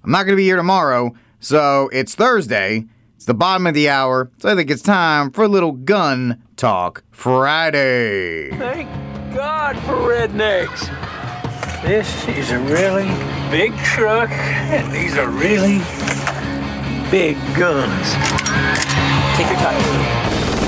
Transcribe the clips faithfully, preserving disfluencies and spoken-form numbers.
I'm not going to be here tomorrow, so it's Thursday. It's the bottom of the hour, so I think it's time for a little Gun Talk Friday. Thank God for rednecks. This is a really big truck, and these are really big guns. Take your time.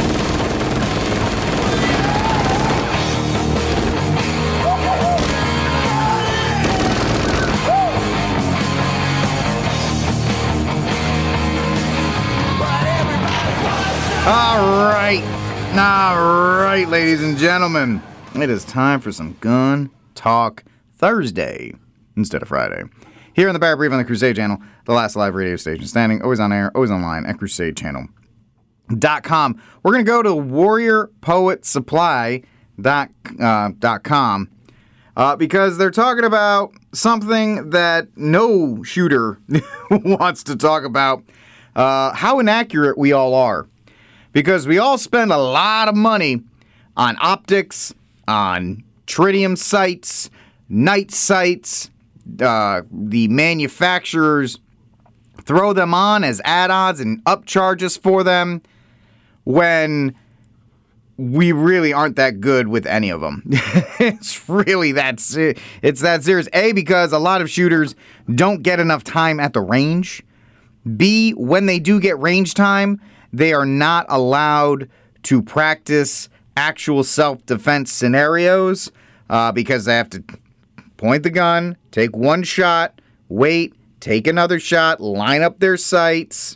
All right, all right, ladies and gentlemen, it is time for some Gun Talk Thursday instead of Friday. Here on the Barrett Brief on the Crusade Channel, the last live radio station standing, always on air, always online at crusade channel dot com. We're going to go to warrior poet supply dot com uh, because they're talking about something that no shooter wants to talk about, uh, how inaccurate we all are. Because we all spend a lot of money on optics, on tritium sights, night sights. Uh, the manufacturers throw them on as add-ons and upcharges for them when we really aren't that good with any of them. It's really that se- it's that serious. A, because a lot of shooters don't get enough time at the range. B, when they do get range time, they are not allowed to practice actual self-defense scenarios uh, because they have to point the gun, take one shot, wait, take another shot, line up their sights,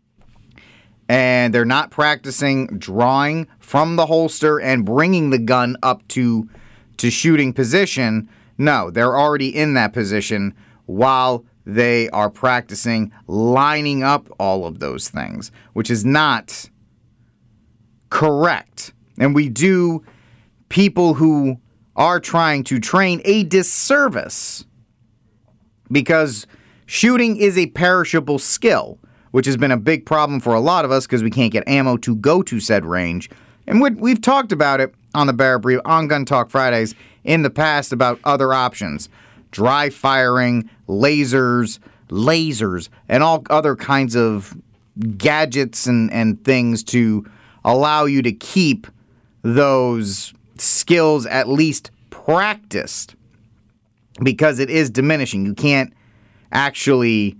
and they're not practicing drawing from the holster and bringing the gun up to, to shooting position. No, they're already in that position while they are practicing lining up all of those things, which is not correct. And we do people who are trying to train a disservice because shooting is a perishable skill, which has been a big problem for a lot of us because we can't get ammo to go to said range. And we've talked about it on the Barrett Brief, on Gun Talk Fridays in the past about other options. Dry firing, lasers, lasers, and all other kinds of gadgets and, and things to allow you to keep those skills at least practiced because it is diminishing. You can't actually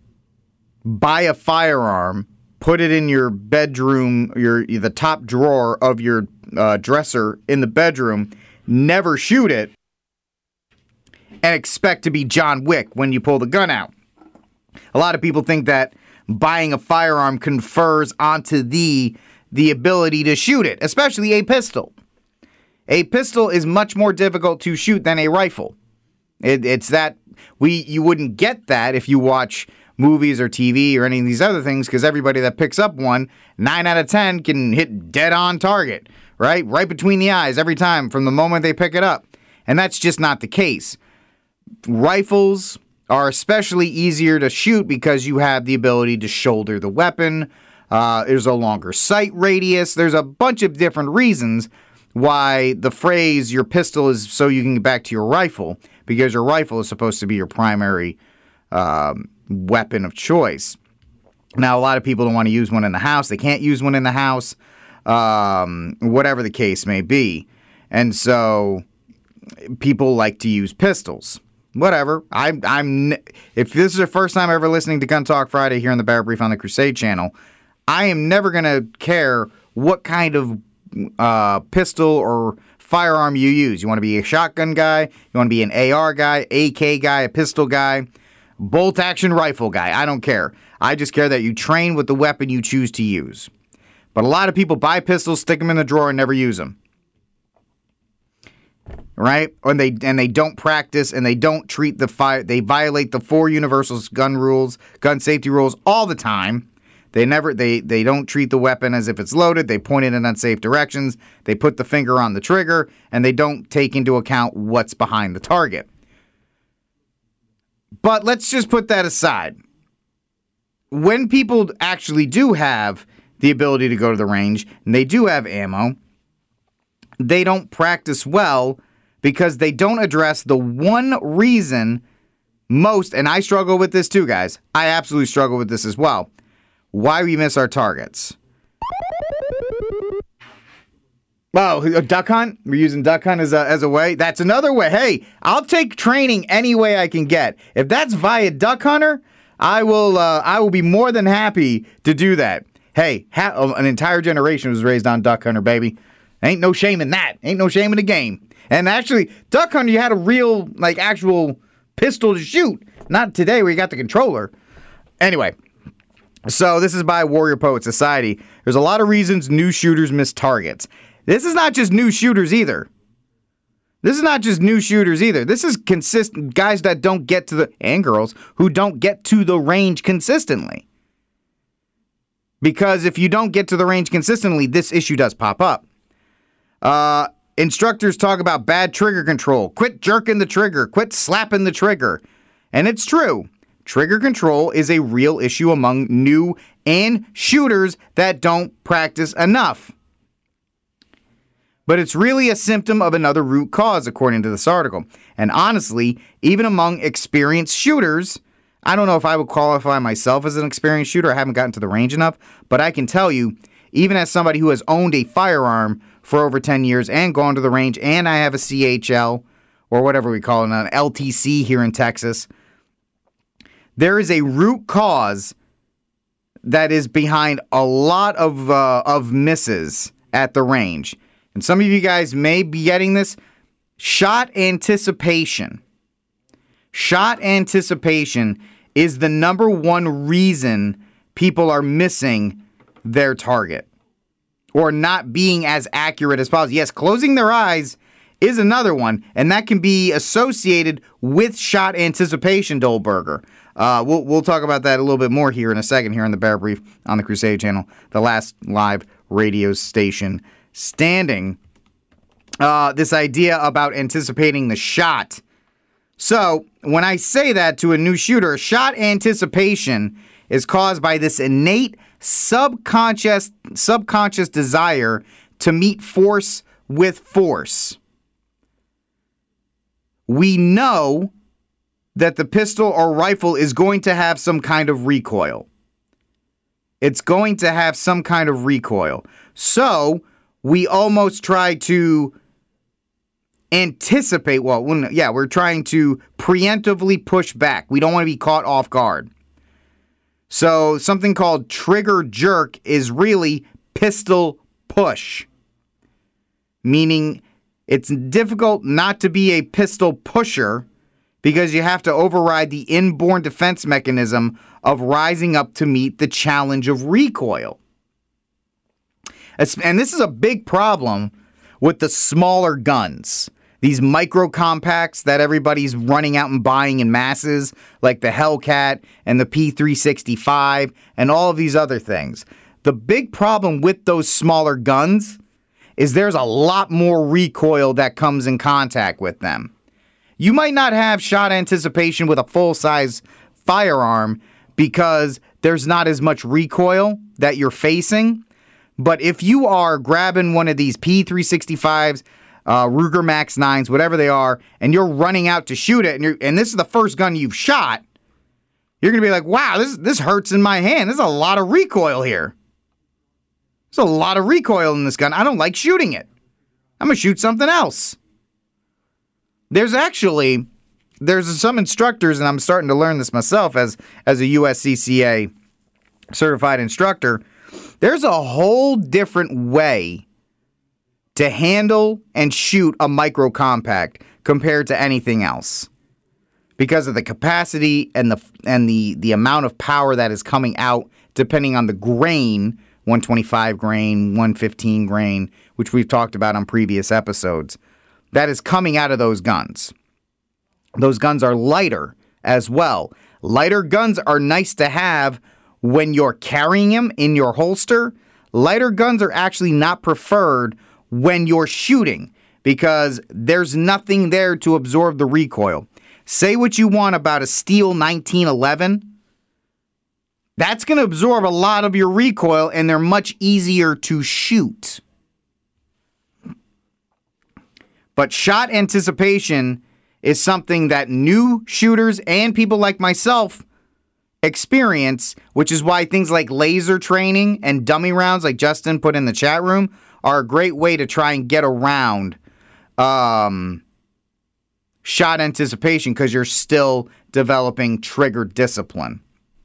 buy a firearm, put it in your bedroom, your the top drawer of your uh, dresser in the bedroom, never shoot it, and expect to be John Wick when you pull the gun out. A lot of people think that buying a firearm confers onto thee the ability to shoot it, especially a pistol. A pistol is much more difficult to shoot than a rifle. It, it's that we you wouldn't get that if you watch movies or T V or any of these other things, because everybody that picks up one, nine out of ten can hit dead on target, right? Right between the eyes every time from the moment they pick it up. And that's just not the case. Rifles are especially easier to shoot because you have the ability to shoulder the weapon. Uh, there's a longer sight radius. There's a bunch of different reasons why the phrase your pistol is so you can get back to your rifle, because your rifle is supposed to be your primary um, weapon of choice. Now, a lot of people don't want to use one in the house. They can't use one in the house, um, whatever the case may be. And so people like to use pistols. Whatever. I, I'm. If this is the first time ever listening to Gun Talk Friday here on the Barrett Brief on the Crusade Channel, I am never going to care what kind of uh, pistol or firearm you use. You want to be a shotgun guy? You want to be an A R guy, A K guy, a pistol guy, bolt-action rifle guy? I don't care. I just care that you train with the weapon you choose to use. But a lot of people buy pistols, stick them in the drawer, and never use them. Right? And they and they don't practice, and they don't treat the fire. They violate the four universal gun rules, gun safety rules all the time. They never they they don't treat the weapon as if it's loaded. They point it in unsafe directions. They put the finger on the trigger, and they don't take into account what's behind the target. But let's just put that aside. When people actually do have the ability to go to the range, and they do have ammo, they don't practice well because they don't address the one reason most, and I struggle with this too, guys. I absolutely struggle with this as well. Why we miss our targets. Oh, a duck hunt? We're using duck hunt as a, as a way? That's another way. Hey, I'll take training any way I can get. If that's via duck hunter, I will uh, I will be more than happy to do that. Hey, ha- an entire generation was raised on duck hunter, baby. Ain't no shame in that. Ain't no shame in the game. And actually, duck hunter, you had a real, like, actual pistol to shoot. Not today where you got the controller. Anyway, so this is by Warrior Poet Society. There's a lot of reasons new shooters miss targets. This is not just new shooters either. This is not just new shooters either. This is consistent guys that don't get to the, and girls, who don't get to the range consistently. Because if you don't get to the range consistently, this issue does pop up. Uh, instructors talk about bad trigger control. Quit jerking the trigger. Quit slapping the trigger. And it's true. Trigger control is a real issue among new and shooters that don't practice enough. But it's really a symptom of another root cause, according to this article. And honestly, even among experienced shooters, I don't know if I would qualify myself as an experienced shooter. I haven't gotten to the range enough. But I can tell you, even as somebody who has owned a firearm for over ten years and gone to the range, and I have a C H L, or whatever we call it, an L T C here in Texas, there is a root cause that is behind a lot of uh, of misses at the range. And some of you guys may be getting this. Shot anticipation. Shot anticipation is the number one reason people are missing their target or not being as accurate as possible. Yes, closing their eyes is another one, and that can be associated with shot anticipation, Dolberger. Uh, we'll, we'll talk about that a little bit more here in a second here on the Bear Brief on the Crusade Channel, the last live radio station standing. Uh, this idea about anticipating the shot. So, when I say that to a new shooter, shot anticipation is caused by this innate subconscious subconscious desire to meet force with force. We know that the pistol or rifle is going to have some kind of recoil. It's going to have some kind of recoil. So, we almost try to anticipate, well, when, yeah, we're trying to preemptively push back. We don't want to be caught off guard. So something called trigger jerk is really pistol push, meaning it's difficult not to be a pistol pusher because you have to override the inborn defense mechanism of rising up to meet the challenge of recoil. And this is a big problem with the smaller guns. These micro compacts that everybody's running out and buying in masses, like the Hellcat and the P three sixty-five and all of these other things. The big problem with those smaller guns is there's a lot more recoil that comes in contact with them. You might not have shot anticipation with a full-size firearm because there's not as much recoil that you're facing. But if you are grabbing one of these P three sixty-fives, uh, Ruger Max nines, whatever they are, and you're running out to shoot it, and, you're, and this is the first gun you've shot, you're going to be like, wow, this, this hurts in my hand. There's a lot of recoil here. There's a lot of recoil in this gun. I don't like shooting it. I'm going to shoot something else. There's actually, there's some instructors, and I'm starting to learn this myself as, as a U S C C A certified instructor. There's a whole different way to handle and shoot a micro compact compared to anything else because of the capacity and the and the the amount of power that is coming out depending on the grain, one twenty-five grain, one fifteen grain, which we've talked about on previous episodes, that is coming out of those guns. Those guns are lighter as well. Lighter guns are nice to have when you're carrying them in your holster. Lighter guns are actually not preferred when you're shooting because there's nothing there to absorb the recoil. Say what you want about a Steel nineteen eleven. That's going to absorb a lot of your recoil and they're much easier to shoot. But shot anticipation is something that new shooters and people like myself experience, which is why things like laser training and dummy rounds, like Justin put in the chat room, are a great way to try and get around um, shot anticipation, because you're still developing trigger discipline.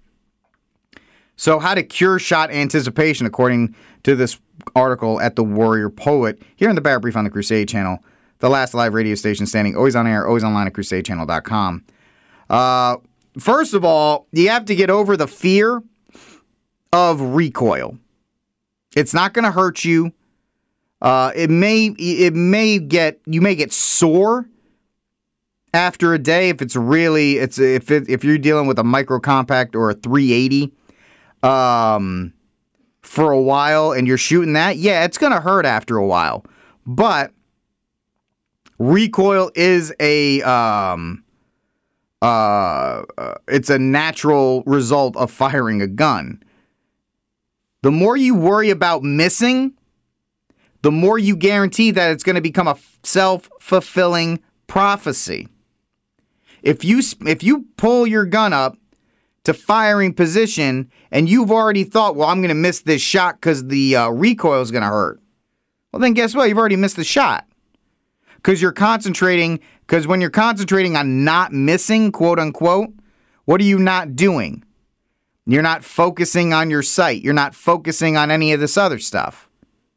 So how to cure shot anticipation, according to this article at the Warrior Poet, here in the Barrett Brief on the Crusade Channel, the last live radio station standing, always on air, always online at crusade channel dot com. Uh, first of all, you have to get over the fear of recoil. It's not going to hurt you. Uh, it may, it may get, you may get sore after a day if it's really, it's if it, if you're dealing with a micro compact or a three eighty. Um, for a while and you're shooting that, yeah, it's going to hurt after a while. But recoil is a, um, uh, uh, it's a natural result of firing a gun. The more you worry about missing, the more you guarantee that it's going to become a self-fulfilling prophecy. If you, if you pull your gun up to firing position, and you've already thought, well, I'm going to miss this shot because the uh, recoil is going to hurt. Well, then guess what? You've already missed the shot. Because you're concentrating, because when you're concentrating on not missing, quote unquote, what are you not doing? You're not focusing on your sight. You're not focusing on any of this other stuff.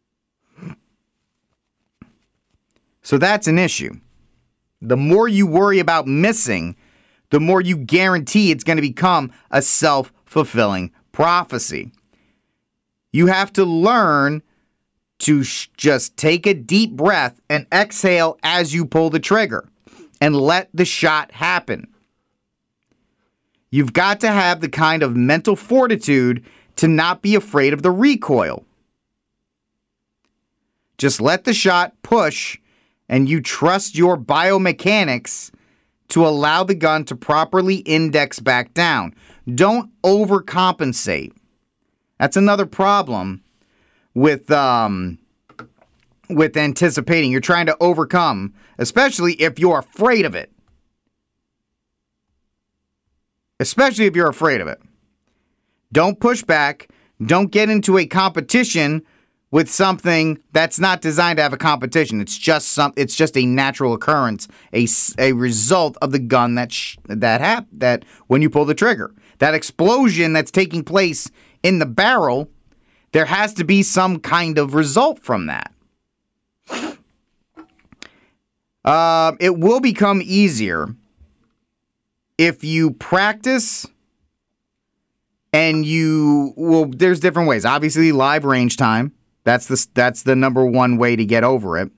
So that's an issue. The more you worry about missing, the more you guarantee it's going to become a self-fulfilling prophecy. You have to learn to sh- just take a deep breath and exhale as you pull the trigger and let the shot happen. You've got to have the kind of mental fortitude to not be afraid of the recoil. Just let the shot push, and you trust your biomechanics to allow the gun to properly index back down. Don't overcompensate. That's another problem with um, with anticipating. You're trying to overcome, especially if you're afraid of it. Especially if you're afraid of it. Don't push back. Don't get into a competition with something that's not designed to have a competition. It's just some. It's just a natural occurrence, a, a result of the gun that sh- that hap- that when you pull the trigger, that explosion that's taking place in the barrel, there has to be some kind of result from that. Uh, it will become easier if you practice. And you well, there's different ways. Obviously, live range time. That's the that's the number one way to get over it,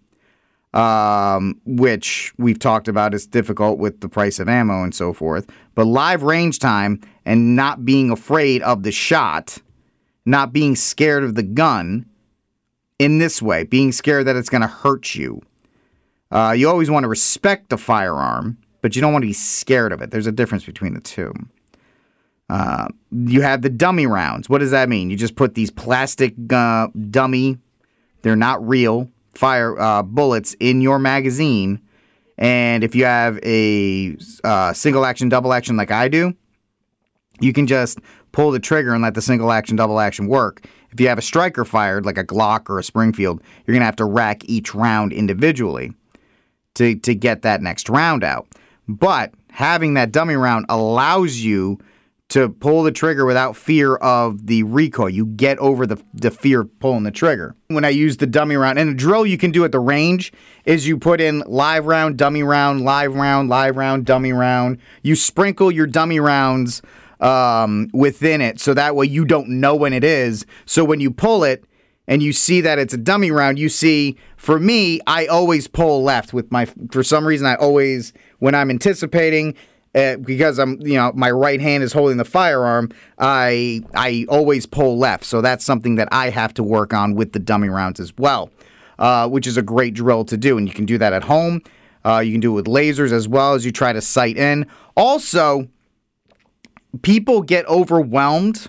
um, which we've talked about is difficult with the price of ammo and so forth. But live range time and not being afraid of the shot, not being scared of the gun in this way, being scared that it's going to hurt you. Uh, you always want to respect the firearm, but you don't want to be scared of it. There's a difference between the two. Uh, you have the dummy rounds. What does that mean? You just put these plastic uh, dummy, they're not real, fire uh, bullets in your magazine. And if you have a uh, single action, double action like I do, you can just pull the trigger and let the single action, double action work. If you have a striker fired like a Glock or a Springfield, you're going to have to rack each round individually to, to get that next round out. But having that dummy round allows you to pull the trigger without fear of the recoil. You get over the, the fear of pulling the trigger. When I use the dummy round, and a drill you can do at the range is you put in live round, dummy round, live round, live round, dummy round. You sprinkle your dummy rounds um, within it, so that way you don't know when it is. So when you pull it and you see that it's a dummy round, you see, for me, I always pull left with my, for some reason I always, when I'm anticipating, Uh, because I'm, you know, my right hand is holding the firearm, I I always pull left. So that's something that I have to work on with the dummy rounds as well, uh, which is a great drill to do. And you can do that at home. Uh, you can do it with lasers as well as you try to sight in. Also, people get overwhelmed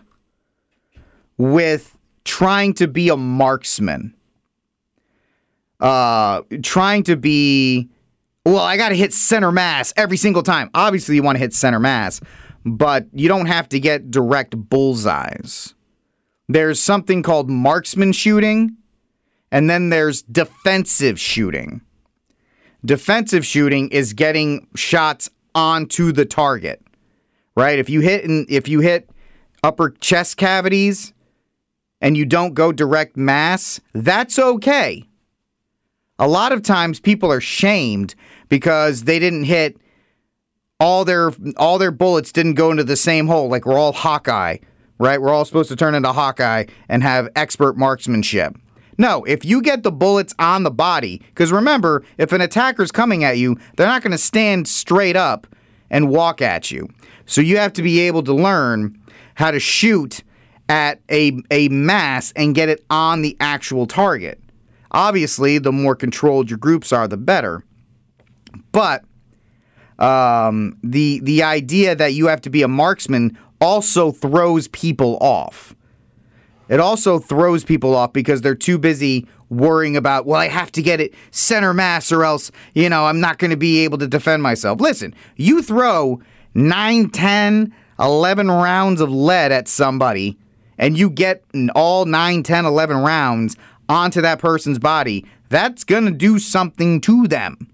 with trying to be a marksman, uh, trying to be well, I got to hit center mass every single time. Obviously, you want to hit center mass, but you don't have to get direct bullseyes. There's something called marksman shooting, and then there's defensive shooting. Defensive shooting is getting shots onto the target, right? If you hit in, if you hit upper chest cavities and you don't go direct mass, that's okay. A lot of times people are shamed because they didn't hit all their all their bullets didn't go into the same hole. Like we're all Hawkeye, right? We're all supposed to turn into Hawkeye and have expert marksmanship. No, if you get the bullets on the body, because remember, if an attacker's coming at you, they're not going to stand straight up and walk at you. So you have to be able to learn how to shoot at a, a mass and get it on the actual target. Obviously, the more controlled your groups are, the better. But um, the the idea that you have to be a marksman also throws people off. It also throws people off because they're too busy worrying about, well, I have to get it center mass or else, you know, I'm not going to be able to defend myself. Listen, you throw nine, ten, eleven rounds of lead at somebody and you get all nine, ten, eleven rounds onto that person's body, that's going to do something to them.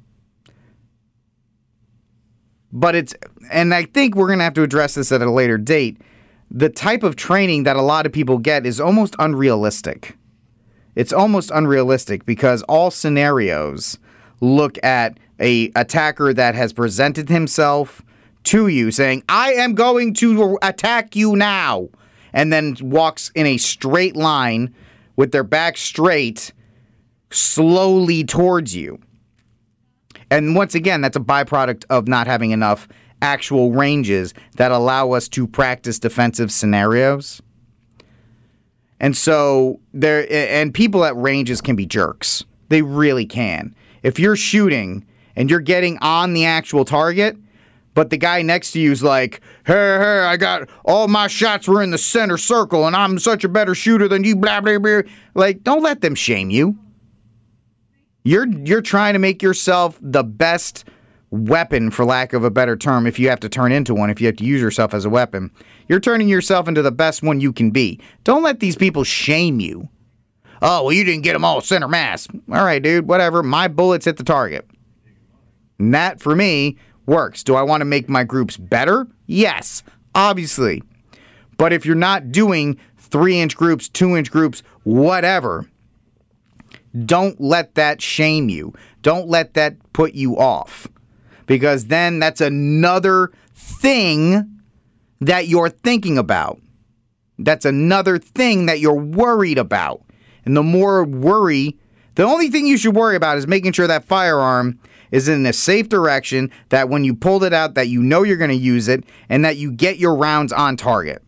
But it's, and I think we're going to have to address this at a later date. The type of training that a lot of people get is almost unrealistic. It's almost unrealistic because all scenarios look at a attacker that has presented himself to you saying, I am going to attack you now, and then walks in a straight line with their back straight slowly towards you. And once again, that's a byproduct of not having enough actual ranges that allow us to practice defensive scenarios. And so there, and people at ranges can be jerks. They really can. If you're shooting and you're getting on the actual target, but the guy next to you is like, hey, hey, I got all my shots were in the center circle and I'm such a better shooter than you, blah, blah, blah. Like, don't let them shame you. You're you're trying to make yourself the best weapon, for lack of a better term, if you have to turn into one, if you have to use yourself as a weapon. You're turning yourself into the best one you can be. Don't let these people shame you. Oh, well, you didn't get them all center mass. All right, dude, whatever. My bullets hit the target. And that, for me, works. Do I want to make my groups better? Yes, obviously. But if you're not doing three-inch groups, two-inch groups, whatever, don't let that shame you. Don't let that put you off. Because then that's another thing that you're thinking about. That's another thing that you're worried about. And the more worry, the only thing you should worry about is making sure that firearm is in a safe direction, that when you pulled it out, that you know you're going to use it, and that you get your rounds on target.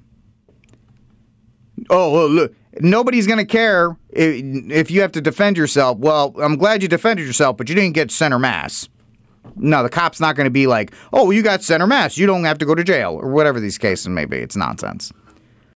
Oh, well, look, nobody's going to care if, if you have to defend yourself. Well, I'm glad you defended yourself, but you didn't get center mass. No, the cop's not going to be like, oh, you got center mass, you don't have to go to jail, or whatever these cases may be. It's nonsense.